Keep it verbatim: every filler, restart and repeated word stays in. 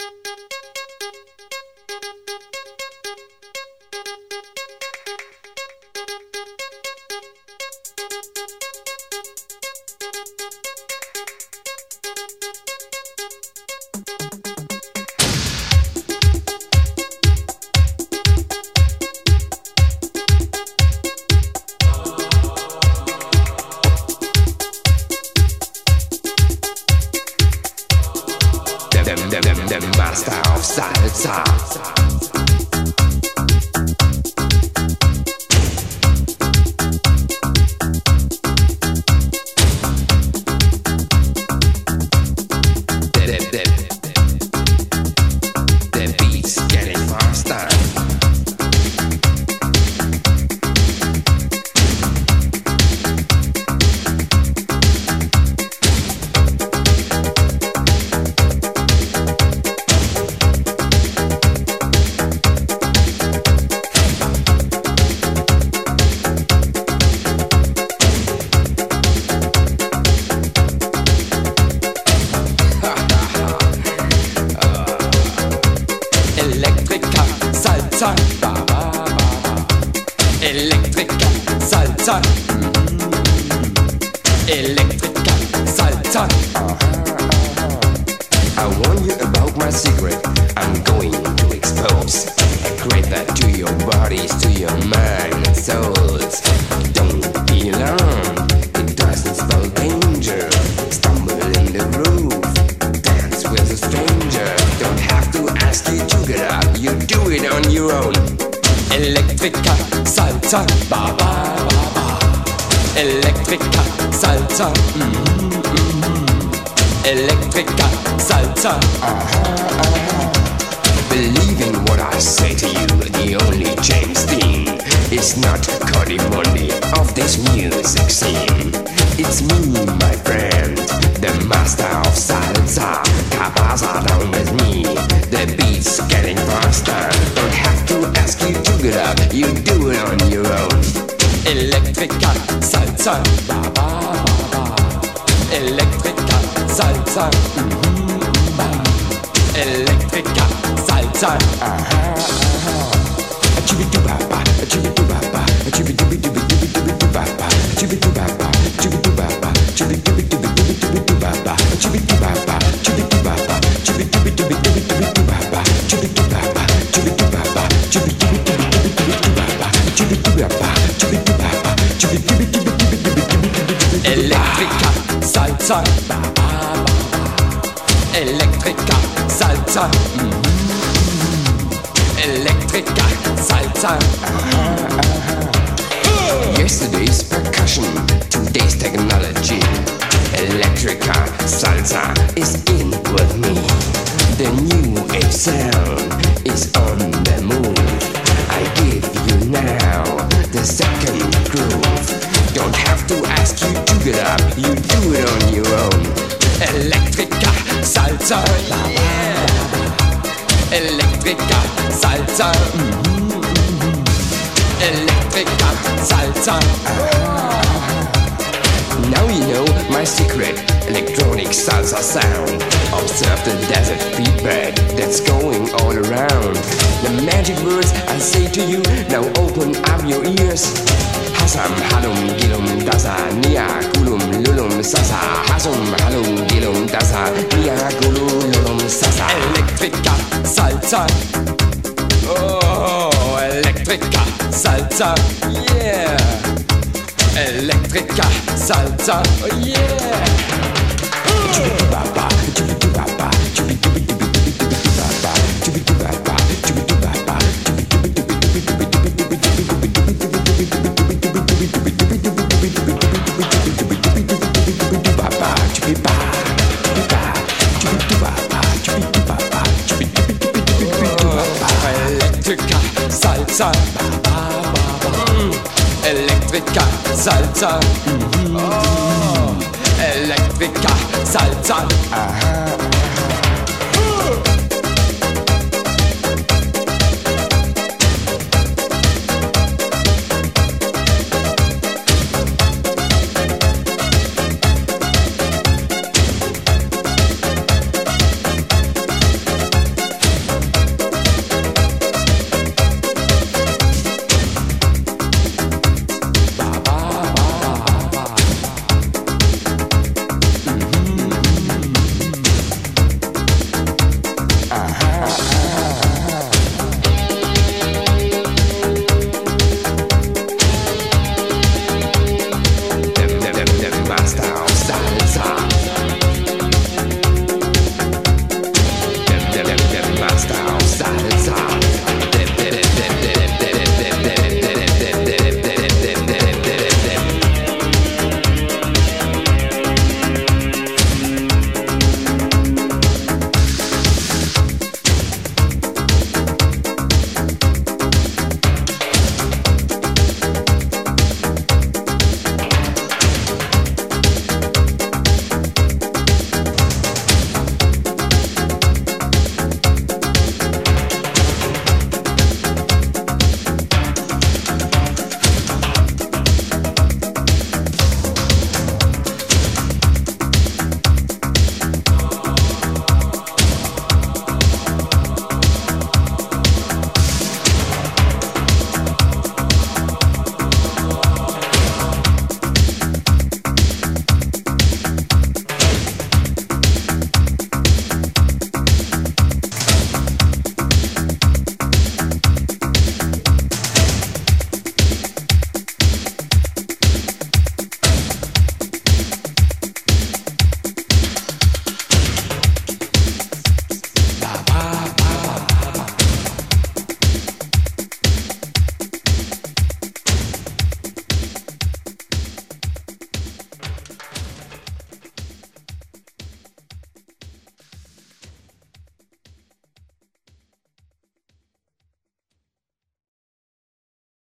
The, the, the master of salsa. Salsa, ba, ba, ba. Electrica salsa, mm-hmm. Electrica salsa. I warn you about my secret. I'm going to expose. Create that to your bodies, to your mind and souls. Don't be alarmed. It doesn't spell danger. Stumble in the groove. Dance with a stranger. Don't have to ask you to get up. You do it on your own. Electrica salsa, ba ba ba ba. Electrica salsa, mm-hmm, mm-hmm. Electrica salsa. Uh-huh, uh-huh. Believe in what I say to you. The only James Dean is not Cody Monday of this music scene. It's me, my friend, the master of salsa. Cabasa down with me. The beat's getting faster. Don't have to ask you to get up. You do it on your own. Electrica salsa, ba ba ba ba. Electrica salsa, mm-hmm, mm-hmm. Electrica salsa. Uh-huh, uh-huh. A chibi do ba ba, a chibi do ba ba, a chibi do bi do bi do bi do bi do ba ba, a chibi do ba ba, chibi do ba ba, chibi do bi do bi do bi do bi do ba ba, a chibi do ba ba, chibi do ba ba, chibi do bi do bi do bi do bi do ba ba, chibi do ba ba, chibi do ba ba, chibi do bi do bi do bi do bi do ba ba, chibi do ba ba, chibi do ba ba, chibi do bi do bi do bi do bi do bi do bi. Electrica salsa, ba ba ba ba. Electrica salsa, mm-hmm. Electrica salsa. Uh-huh, uh-huh. Yesterday's percussion, today's technology. Electrica salsa is in with me. The new age sound is on the move. I give you now the second groove. Don't have to ask you to get up. You do it on your own. Electrica salsa, yeah. Electrica salsa, mm-hmm, mm-hmm. Electrica salsa. Uh-huh. Now you know my secret electronic salsa sound. Observe the desert feedback that's going all around. The magic words I say to you, now open up your ears. Hasam halum gilum dasa nia gulum lulum sasa. Hasum halum gilum dasa nia gulum lulum sasa. Electrica salsa. Oh, electrica salsa, yeah. Electrica salsa, oh yeah. Electrica salsa, mm. Electrica salsa, mm-hmm. Oh. Electrica salsa. Uh-huh.